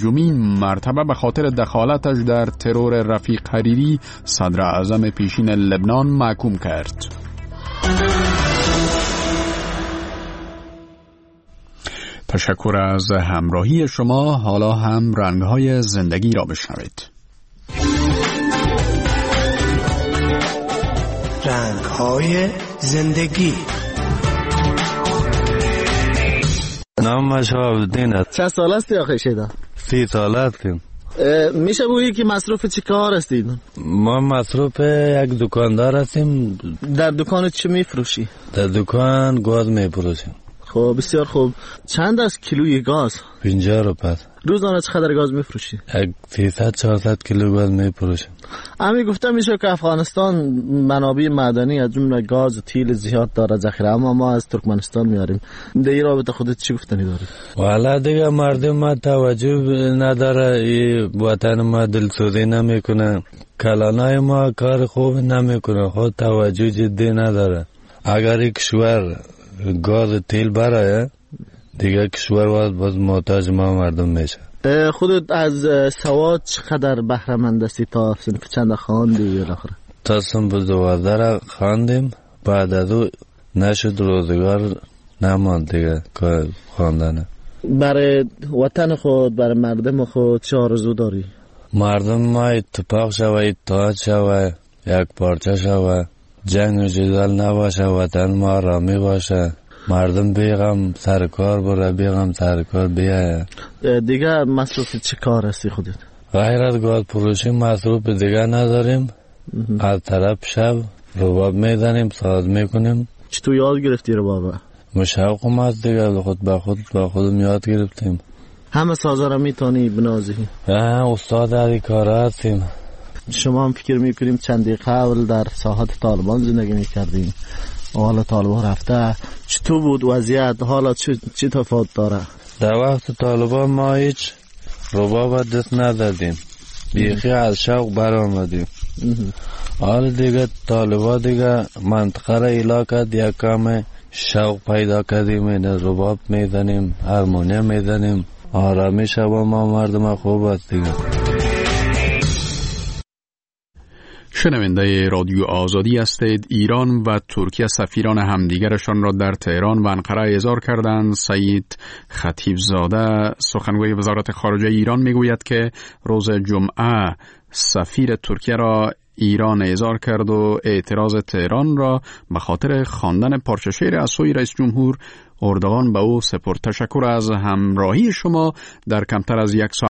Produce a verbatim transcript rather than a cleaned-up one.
پنجمین مرتبه به خاطر دخالتش در ترور رفیق حریری صدر اعظم پیشین لبنان محکوم کرد. تشکر از همراهی شما. حالا هم رنگ‌های زندگی را بشنوید. رنگ‌های زندگی. نام شهاب‌الدین است. چند سال هستی آخه شیدا؟ سی سال هستیم. میشه بگویی که مصروف چی کار هستید؟ ما مصروف یک دکاندار هستیم. در دکان چی میفروشی؟ در دکان گاز میفروشیم. خب بسیار خوب. چند است کیلوی گاز؟ پنجاه روپیه. روزانه چقدر گاز میفروشی؟ یک سیصد چهارصد کیلو گاز میفروشیم. امی گفته میشه که افغانستان منابع معدنی از جمله گاز و تیل زیاد داره ذخیره، اما ما از ترکمنستان میاریم. در این رابطه خودت چی گفتنی داری؟ والا دیگه مردم ما توجه نداره، این وطن ما دلسوزی نمیکنه، کلانای ما کار خوب نمیکنه، خود توجه جدی نداره. اگر یک کشور گاز تیل برای دیگه کشور باز محتاج ما مردم میشه. خودت از سواد چقدر بهره مند هستی؟ تا صنف چند خواندی بالاخره؟ تا صنف دوازده را خواندیم، بعد از او نشد، روزگار نماند دیگه که خواندنه. برای وطن خود، برای مردم خود چه آرزو داری؟ مردم ما اتفاق شوه، اتحاد شوه، یک پارچه شوه، جنگ و جدال نباشه، وطن ما آرامی باشه، مردم بیغم سرکار بره، بیغم سرکار بیایه. دیگه مصروف چه کار هستی خودت؟ غیر از گاز فروشی مصروف دیگه نداریم. از طرف شب رباب میزنیم، ساز میکنیم. چطور یاد گرفتی رباب؟ مشوق هم هست دیگه، خود با خود با خودم یاد گرفتیم. همه سازا را میتونی بنازی؟ استاد از کار هستیم. شما هم فکر میکنیم چندی قبل در ساحت طالبان زندگی میکردیم، حالا طالبان رفته، چطور بود وضعیت؟ حالا چه چه تفاوت داره؟ در وقت طالبان ما هیچ رباب دست ندادیم، بیخی از شوق برآمدیم. حالا دیگه طالبان دیگه منطقه را ایلا کرد، یک کم شوق پیدا کردیم، این رباب میزنیم، هارمونیم میزنیم، آرامی شب ما مردم خوب است دیگه. شنونده رادیو آزادی هستید. ایران و ترکیه سفیران همدیگرشان را در تهران و انقره احضار کردند. سعید خطیبزاده سخنگوی وزارت خارجه ایران میگوید که روز جمعه سفیر ترکیه را ایران احضار کرد و اعتراض تهران را به خاطر خواندن پارچه شعر از سوی رئیس جمهور اردوغان به او سپرد. تشکر از همراهی شما. در کمتر از یک ساعت